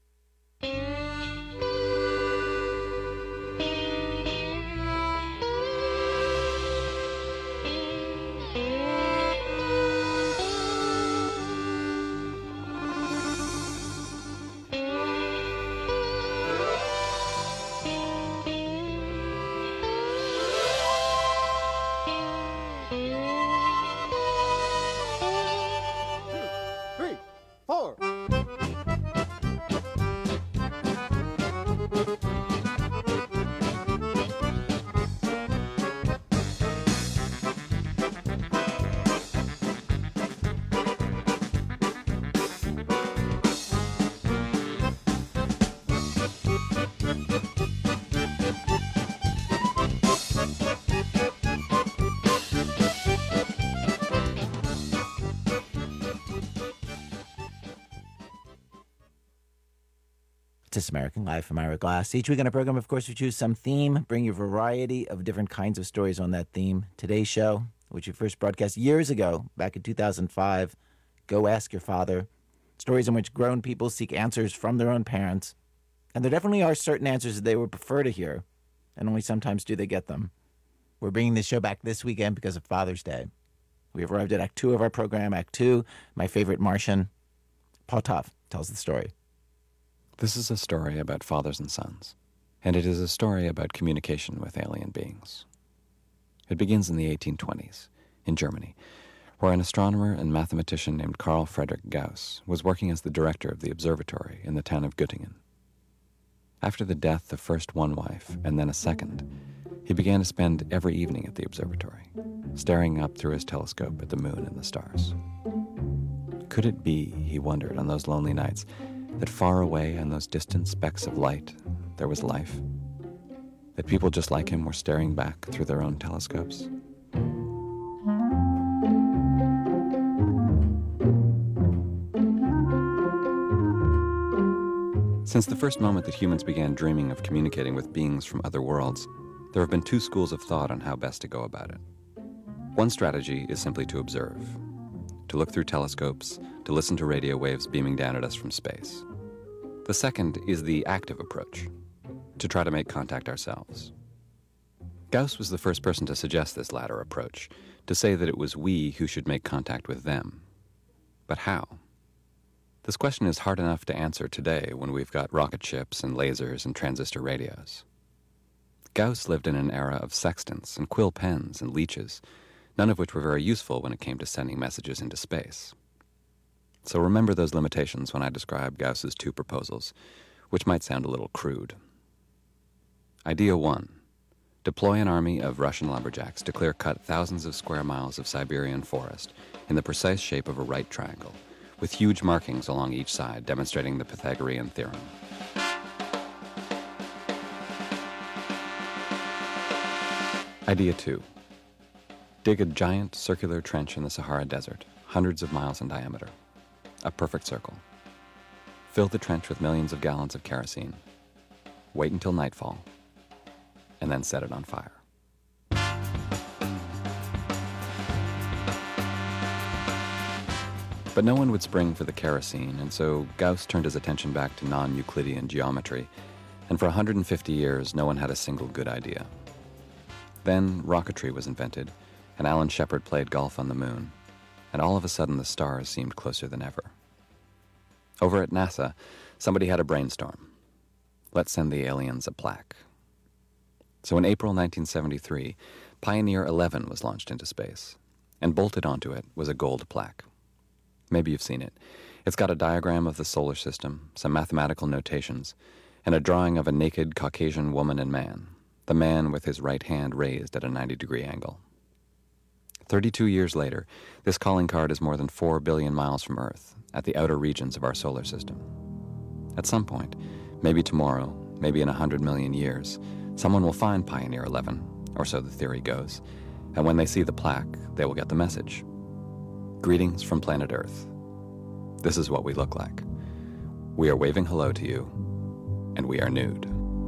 B: This American Life. I'm Ira Glass. Each week on our program, of course, we choose some theme, bring you a variety of different kinds of stories on that theme. Today's show, which we first broadcast years ago, back in two thousand five, Go Ask Your Father. Stories in which grown people seek answers from their own parents. And there definitely are certain answers that they would prefer to hear, and only sometimes do they get them. We're bringing this show back this weekend because of Father's Day. We have arrived at Act Two of our program, Act Two, My Favorite Martian. Paul Tough tells the story.
I: This is a story about fathers and sons, and it is a story about communication with alien beings. It begins in the eighteen twenties, in Germany, where an astronomer and mathematician named Carl Friedrich Gauss was working as the director of the observatory in the town of Göttingen. After the death of first one wife and then a second, he began to spend every evening at the observatory, staring up through his telescope at the moon and the stars. Could it be, he wondered on those lonely nights, that far away on those distant specks of light there was life? That people just like him were staring back through their own telescopes? Since the first moment that humans began dreaming of communicating with beings from other worlds, there have been two schools of thought on how best to go about it. One strategy is simply to observe, to look through telescopes, to listen to radio waves beaming down at us from space. The second is the active approach, to try to make contact ourselves. Gauss was the first person to suggest this latter approach, to say that it was we who should make contact with them. But how? This question is hard enough to answer today when we've got rocket ships and lasers and transistor radios. Gauss lived in an era of sextants and quill pens and leeches, none of which were very useful when it came to sending messages into space. So remember those limitations when I describe Gauss's two proposals, which might sound a little crude. Idea one. Deploy an army of Russian lumberjacks to clear-cut thousands of square miles of Siberian forest in the precise shape of a right triangle, with huge markings along each side demonstrating the Pythagorean theorem. Idea two. Dig a giant circular trench in the Sahara Desert, hundreds of miles in diameter. A perfect circle. Fill the trench with millions of gallons of kerosene. Wait until nightfall, and then set it on fire. But no one would spring for the kerosene, and so Gauss turned his attention back to non-Euclidean geometry, and for one hundred fifty years, no one had a single good idea. Then rocketry was invented, and Alan Shepard played golf on the moon, and all of a sudden the stars seemed closer than ever. Over at NASA, somebody had a brainstorm. Let's send the aliens a plaque. So in April nineteen seventy-three, Pioneer eleven was launched into space, and bolted onto it was a gold plaque. Maybe you've seen it. It's got a diagram of the solar system, some mathematical notations, and a drawing of a naked Caucasian woman and man, the man with his right hand raised at a ninety degree angle. Thirty-two years later, this calling card is more than four billion miles from Earth, at the outer regions of our solar system. At some point, maybe tomorrow, maybe in a hundred million years, someone will find Pioneer eleven, or so the theory goes, and when they see the plaque, they will get the message. Greetings from planet Earth. This is what we look like. We are waving hello to you, and we are nude.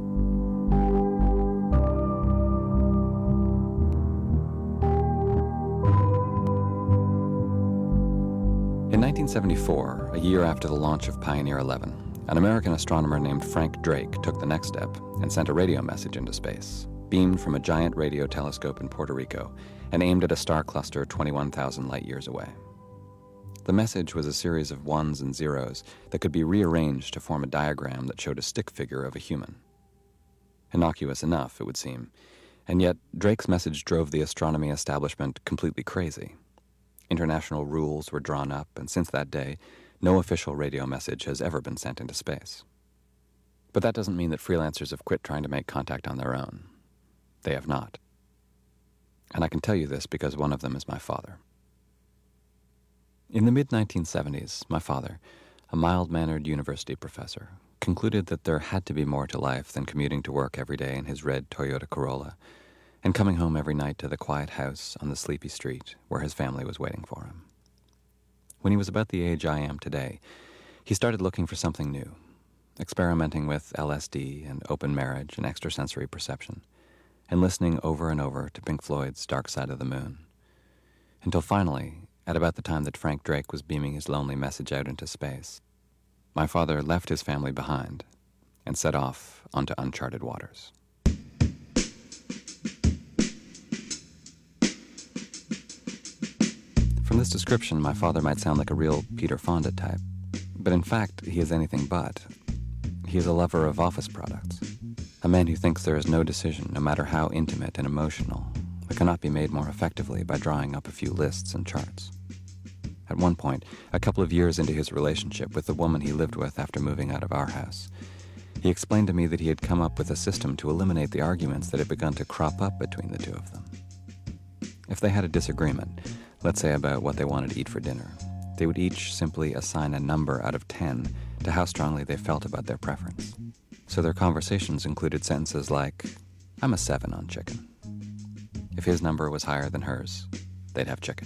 I: In nineteen seventy-four, a year after the launch of Pioneer eleven, an American astronomer named Frank Drake took the next step and sent a radio message into space, beamed from a giant radio telescope in Puerto Rico and aimed at a star cluster twenty-one thousand light years away. The message was a series of ones and zeros that could be rearranged to form a diagram that showed a stick figure of a human. Innocuous enough, it would seem, and yet Drake's message drove the astronomy establishment completely crazy. International rules were drawn up, and since that day, no official radio message has ever been sent into space. But that doesn't mean that freelancers have quit trying to make contact on their own. They have not. And I can tell you this because one of them is my father. In the mid nineteen seventies, my father, a mild-mannered university professor, concluded that there had to be more to life than commuting to work every day in his red Toyota Corolla and coming home every night to the quiet house on the sleepy street where his family was waiting for him. When he was about the age I am today, he started looking for something new, experimenting with L S D and open marriage and extrasensory perception, and listening over and over to Pink Floyd's Dark Side of the Moon. Until finally, at about the time that Frank Drake was beaming his lonely message out into space, my father left his family behind and set off onto uncharted waters. From this description, my father might sound like a real Peter Fonda type, but in fact, he is anything but. He is a lover of office products, a man who thinks there is no decision, no matter how intimate and emotional, that cannot be made more effectively by drawing up a few lists and charts. At one point, a couple of years into his relationship with the woman he lived with after moving out of our house, he explained to me that he had come up with a system to eliminate the arguments that had begun to crop up between the two of them. If they had a disagreement, let's say about what they wanted to eat for dinner, they would each simply assign a number out of ten to how strongly they felt about their preference. So their conversations included sentences like, "I'm a seven on chicken." If his number was higher than hers, they'd have chicken.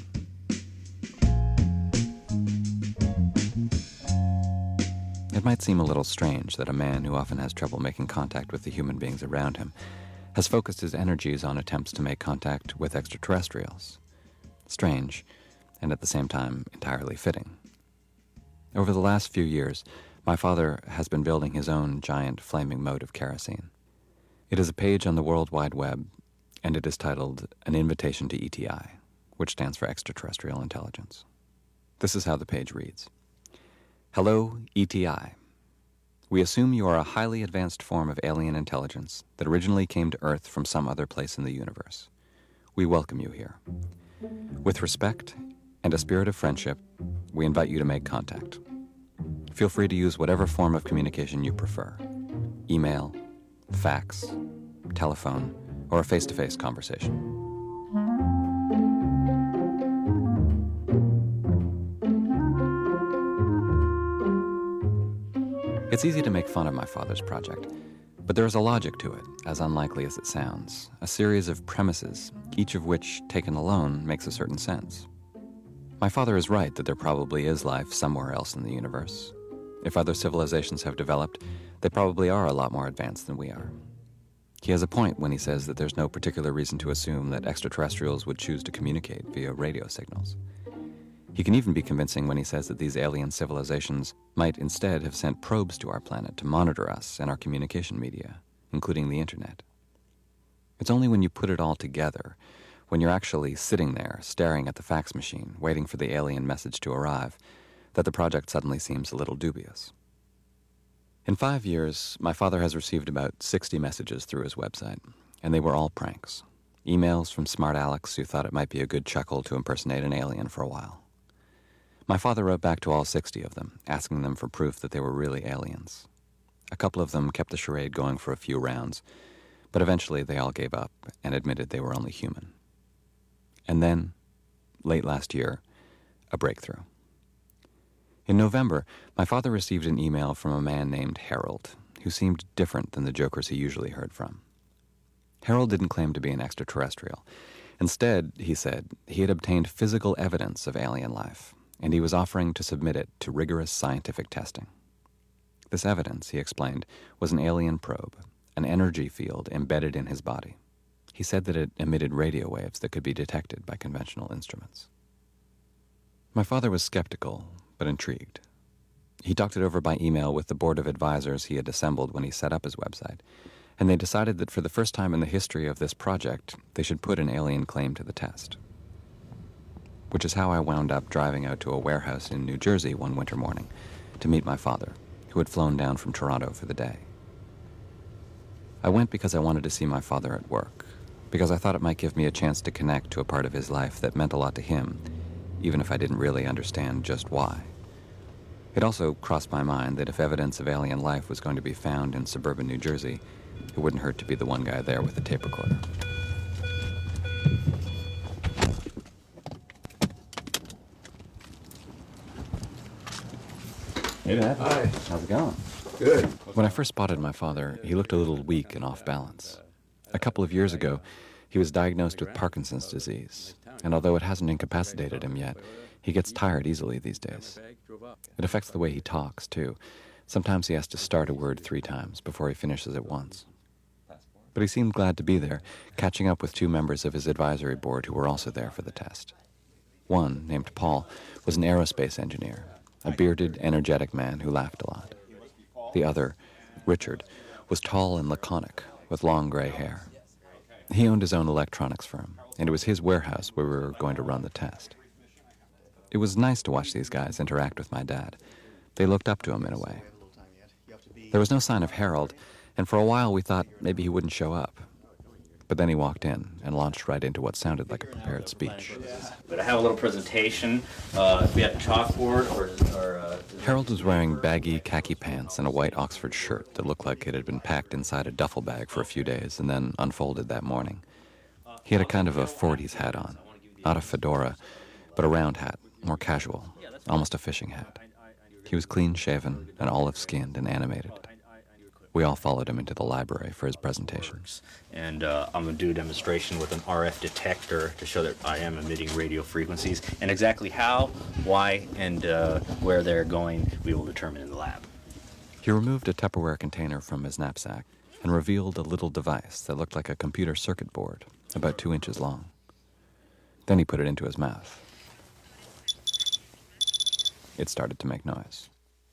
I: It might seem a little strange that a man who often has trouble making contact with the human beings around him has focused his energies on attempts to make contact with extraterrestrials. Strange, and at the same time entirely fitting. Over the last few years, my father has been building his own giant flaming mote of kerosene. It is a page on the World Wide Web, and it is titled An Invitation to E T I, which stands for Extraterrestrial Intelligence. This is how the page reads. Hello, E T I. We assume you are a highly advanced form of alien intelligence that originally came to Earth from some other place in the universe. We welcome you here. With respect and a spirit of friendship, we invite you to make contact. Feel free to use whatever form of communication you prefer. Email, fax, telephone, or a face-to-face conversation. It's easy to make fun of my father's project, but there is a logic to it, as unlikely as it sounds, a series of premises, each of which, taken alone, makes a certain sense. My father is right that there probably is life somewhere else in the universe. If other civilizations have developed, they probably are a lot more advanced than we are. He has a point when he says that there's no particular reason to assume that extraterrestrials would choose to communicate via radio signals. He can even be convincing when he says that these alien civilizations might instead have sent probes to our planet to monitor us and our communication media, including the internet. It's only when you put it all together, when you're actually sitting there staring at the fax machine, waiting for the alien message to arrive, that the project suddenly seems a little dubious. In five years, my father has received about sixty messages through his website, and they were all pranks. Emails from smart Alex who thought it might be a good chuckle to impersonate an alien for a while. My father wrote back to all sixty of them, asking them for proof that they were really aliens. A couple of them kept the charade going for a few rounds, but eventually they all gave up and admitted they were only human. And then, late last year, a breakthrough. In November, my father received an email from a man named Harold, who seemed different than the jokers he usually heard from. Harold didn't claim to be an extraterrestrial. Instead, he said, he had obtained physical evidence of alien life, and he was offering to submit it to rigorous scientific testing. This evidence, he explained, was an alien probe, an energy field embedded in his body. He said that it emitted radio waves that could be detected by conventional instruments. My father was skeptical, but intrigued. He talked it over by email with the board of advisors he had assembled when he set up his website, and they decided that for the first time in the history of this project, they should put an alien claim to the test. Which is how I wound up driving out to a warehouse in New Jersey one winter morning to meet my father, who had flown down from Toronto for the day. I went because I wanted to see my father at work, because I thought it might give me a chance to connect to a part of his life that meant a lot to him, even if I didn't really understand just why. It also crossed my mind that if evidence of alien life was going to be found in suburban New Jersey, it wouldn't hurt to be the one guy there with the tape recorder.
J: Hey, Dad.
E: Hi.
J: How's it going?
E: Good.
I: When I first spotted my father, he looked a little weak and off balance. A couple of years ago, he was diagnosed with Parkinson's disease, and although it hasn't incapacitated him yet, he gets tired easily these days. It affects the way he talks, too. Sometimes he has to start a word three times before he finishes it once. But he seemed glad to be there, catching up with two members of his advisory board who were also there for the test. One, named Paul, was an aerospace engineer, a bearded, energetic man who laughed a lot. The other, Richard, was tall and laconic, with long gray hair. He owned his own electronics firm, and it was his warehouse where we were going to run the test. It was nice to watch these guys interact with my dad. They looked up to him in a way. There was no sign of Harold, and for a while we thought maybe he wouldn't show up. But then he walked in and launched right into what sounded like a prepared speech.
J: But I have a little presentation. Uh, if we have a chalkboard or... or uh,
I: Harold was wearing baggy khaki pants and a white Oxford shirt that looked like it had been packed inside a duffel bag for a few days and then unfolded that morning. He had a kind of a forties hat on, not a fedora, but a round hat, more casual, almost a fishing hat. He was clean-shaven and olive-skinned and animated. We all followed him into the library for his presentation.
J: And uh, I'm going to do a demonstration with an R F detector to show that I am emitting radio frequencies. And exactly how, why, and uh, where they're going, we will determine in the lab.
I: He removed a Tupperware container from his knapsack and revealed a little device that looked like a computer circuit board, about two inches long. Then he put it into his mouth. It started to make noise.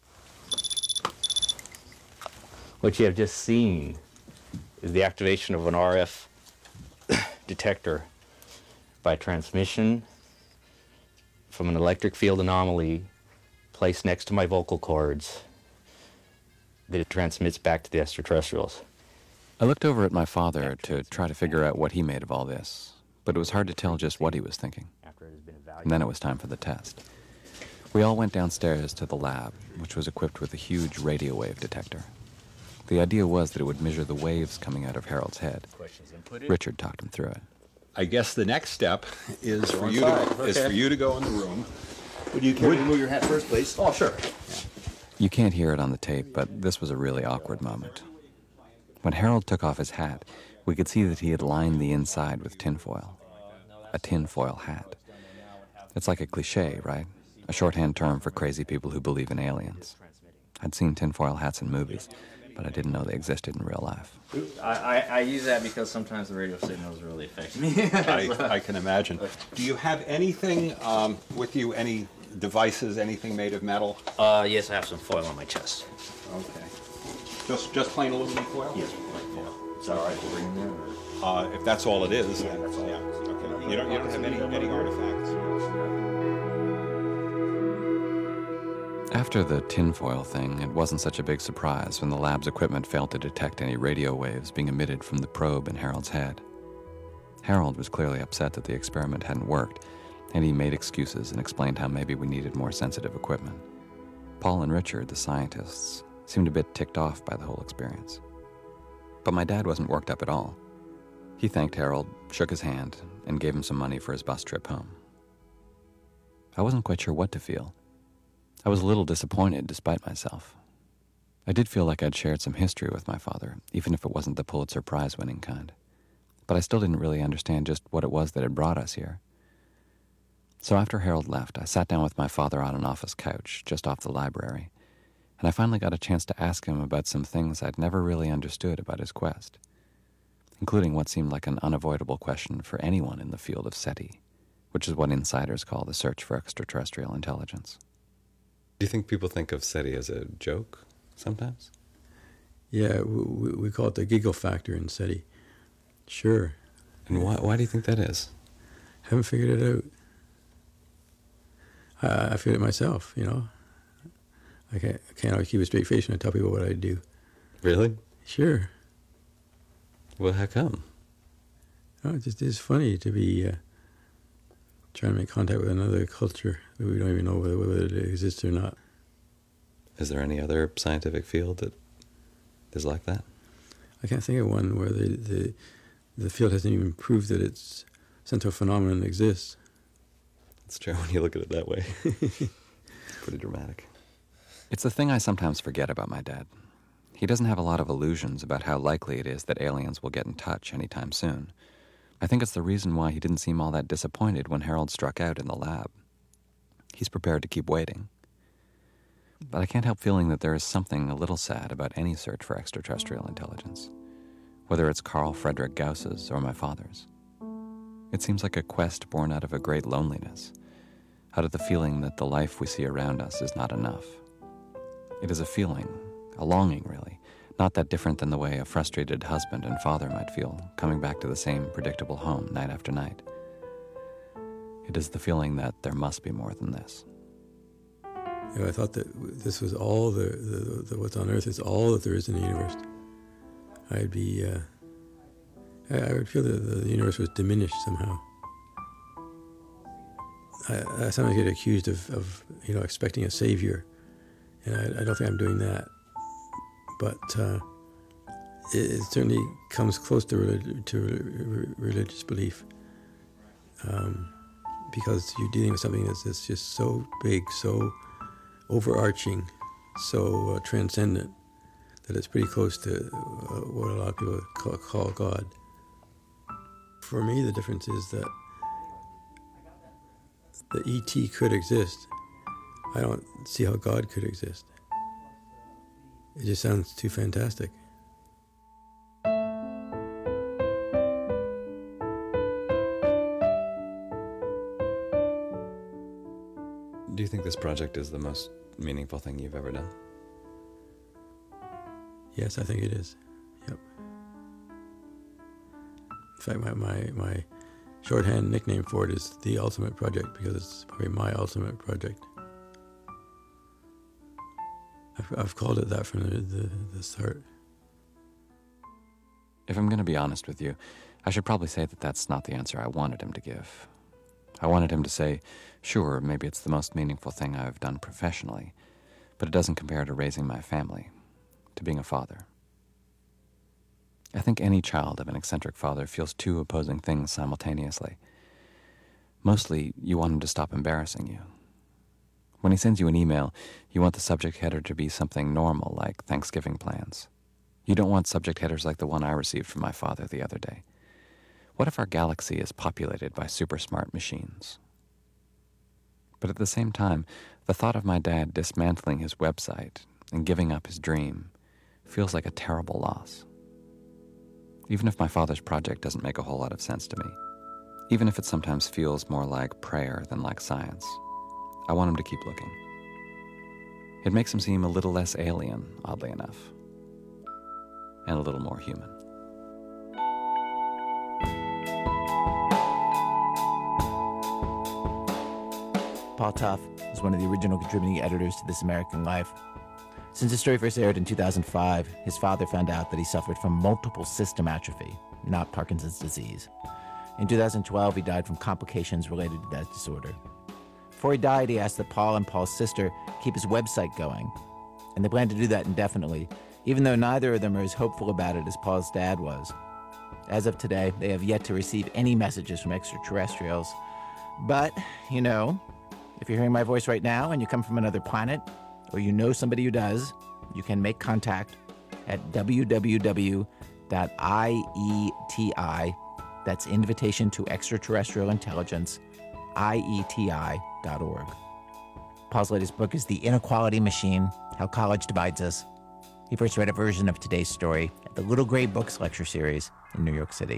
J: What you have just seen is the activation of an R F detector by transmission from an electric field anomaly placed next to my vocal cords that it transmits back to the extraterrestrials.
I: I looked over at my father to try to figure out what he made of all this, but it was hard to tell just what he was thinking. And then it was time for the test. We all went downstairs to the lab, which was equipped with a huge radio wave detector. The idea was that it would measure the waves coming out of Harold's head. Richard talked him through it.
K: I guess the next step is for you to, is for you to go in the room.
L: Would you care to remove your hat first, please?
K: Oh, sure.
I: You can't hear it on the tape, but this was a really awkward moment. When Harold took off his hat, we could see that he had lined the inside with tinfoil. A tinfoil hat. It's like a cliche, right? A shorthand term for crazy people who believe in aliens. I'd seen tinfoil hats in movies, but I didn't know they existed in real life.
J: I, I, I use that because sometimes the radio signals really affect me.
K: I, I can imagine. Do you have anything um, with you, any devices, anything made of metal?
J: Uh, yes, I have some foil on my chest.
K: Okay. Just just plain aluminum foil?
J: Yes, plain foil. Is that all right to bring in there? Or?
K: Uh, if that's all it is, yeah, that's all. Yeah. Okay. You don't you don't have any any artifacts?
I: After the tinfoil thing, it wasn't such a big surprise when the lab's equipment failed to detect any radio waves being emitted from the probe in Harold's head. Harold was clearly upset that the experiment hadn't worked, and he made excuses and explained how maybe we needed more sensitive equipment. Paul and Richard, the scientists, seemed a bit ticked off by the whole experience. But my dad wasn't worked up at all. He thanked Harold, shook his hand, and gave him some money for his bus trip home. I wasn't quite sure what to feel. I was a little disappointed despite myself. I did feel like I'd shared some history with my father, even if it wasn't the Pulitzer Prize-winning kind. But I still didn't really understand just what it was that had brought us here. So after Harold left, I sat down with my father on an office couch just off the library, and I finally got a chance to ask him about some things I'd never really understood about his quest, including what seemed like an unavoidable question for anyone in the field of SETI, which is what insiders call the search for extraterrestrial intelligence. Do you think people think of SETI as a joke sometimes?
M: Yeah, we, we call it the giggle factor in SETI. Sure.
I: And why, why do you think that is?
M: Haven't figured it out. I, I figured it myself, you know. I can't, I can't always keep a straight face when I tell people what I do.
I: Really?
M: Sure.
I: Well, how come?
M: Oh, it just is funny to be uh, trying to make contact with another culture that we don't even know whether, whether it exists or not.
I: Is there any other scientific field that is like that?
M: I can't think of one where the the, the field hasn't even proved that its central phenomenon exists.
I: It's true when you look at it that way. Pretty dramatic. It's the thing I sometimes forget about my dad. He doesn't have a lot of illusions about how likely it is that aliens will get in touch anytime soon. I think it's the reason why he didn't seem all that disappointed when Harold struck out in the lab. He's prepared to keep waiting. But I can't help feeling that there is something a little sad about any search for extraterrestrial intelligence, whether it's Carl Friedrich Gauss's or my father's. It seems like a quest born out of a great loneliness, out of the feeling that the life we see around us is not enough. It is a feeling, a longing really, not that different than the way a frustrated husband and father might feel coming back to the same predictable home night after night. It is the feeling that there must be more than this.
M: You know, I thought that this was all the, the, the what's on Earth is all that there is in the universe. I'd be uh, I, I would feel that the universe was diminished somehow. I, I sometimes get accused of, of, you know, expecting a savior, and I, I don't think I'm doing that. But uh, it, it certainly comes close to relig- to re- religious belief, um, because you're dealing with something that's, that's just so big, so overarching, so uh, transcendent, that it's pretty close to uh, what a lot of people call, call God. For me, the difference is that the E T could exist. I don't see how God could exist. It just sounds too fantastic.
I: Do you think this project is the most meaningful thing you've ever done?
M: Yes, I think it is. Yep. In fact, my, my, my shorthand nickname for it is The Ultimate Project, because it's probably my ultimate project. I've, I've called it that from the, the, the start.
I: If I'm going to be honest with you, I should probably say that that's not the answer I wanted him to give. I wanted him to say, sure, maybe it's the most meaningful thing I've done professionally, but it doesn't compare to raising my family, to being a father. I think any child of an eccentric father feels two opposing things simultaneously. Mostly, you want him to stop embarrassing you. When he sends you an email, you want the subject header to be something normal, like Thanksgiving plans. You don't want subject headers like the one I received from my father the other day. What if our galaxy is populated by super smart machines? But at the same time, the thought of my dad dismantling his website and giving up his dream feels like a terrible loss. Even if my father's project doesn't make a whole lot of sense to me, even if it sometimes feels more like prayer than like science, I want him to keep looking. It makes him seem a little less alien, oddly enough, and a little more human.
B: Paul Tough is one of the original contributing editors to This American Life. Since the story first aired in two thousand five, his father found out that he suffered from multiple system atrophy, not Parkinson's disease. In two thousand twelve, he died from complications related to that disorder. Before he died, he asked that Paul and Paul's sister keep his website going, and they plan to do that indefinitely, even though neither of them are as hopeful about it as Paul's dad was. As of today, they have yet to receive any messages from extraterrestrials. But, you know, if you're hearing my voice right now and you come from another planet, or you know somebody who does, you can make contact at w w w dot i e t i, that's Invitation to Extraterrestrial Intelligence, I E T I dot org. Paul's latest book is The Inequality Machine, How College Divides Us. He first read a version of today's story at the Little Gray Books lecture series in New York City.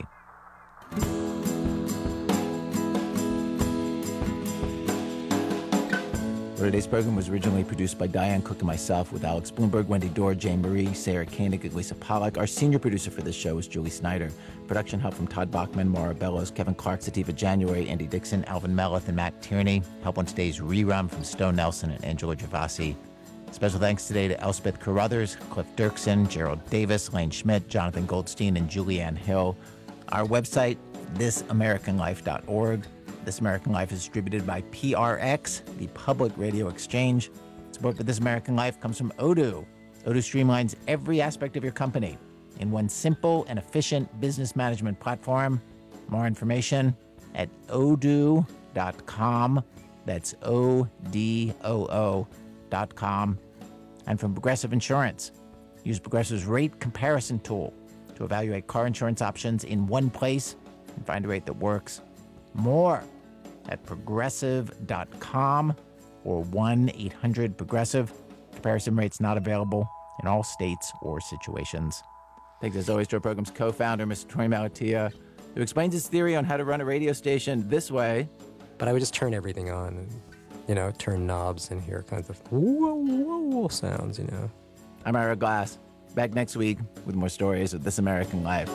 B: Well, today's program was originally produced by Diane Cook and myself, with Alex Bloomberg, Wendy Dorr, Jane Marie, Sarah Koenig, and Lisa Pollack. Our senior producer for this show is Julie Snyder. Production help from Todd Bachman, Maura Bellows, Kevin Clark, Sativa January, Andy Dixon, Alvin Melleth, and Matt Tierney. Help on today's rerun from Stone Nelson and Angela Gervasi. Special thanks today to Elspeth Carruthers, Cliff Dirksen, Gerald Davis, Lane Schmidt, Jonathan Goldstein, and Julianne Hill. Our website, this american life dot org. This American Life is distributed by P R X, the Public Radio Exchange. Support for This American Life comes from Odoo. Odoo streamlines every aspect of your company in one simple and efficient business management platform. More information at odoo dot com. That's O D O O dot com. And from Progressive Insurance. Use Progressive's rate comparison tool to evaluate car insurance options in one place and find a rate that works. More at progressive dot com or one eight hundred progressive. Comparison rates not available in all states or situations. Thanks as always to our program's co-founder, Mister Troy Malatia, who explains his theory on how to run a radio station this way.
H: But I would just turn everything on and, you know, turn knobs and hear kinds of whoa, whoa, whoa sounds, you know.
B: I'm Ira Glass. Back next week with more stories of This American Life.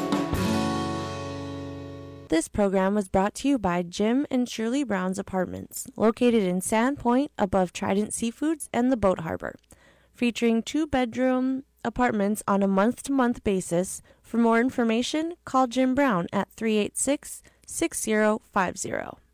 N: This program was brought to you by Jim and Shirley Brown's Apartments, located in Sand Point above Trident Seafoods and the Boat Harbor, featuring two-bedroom apartments on a month-to-month basis For more information, call Jim Brown at three eight six, six zero five zero.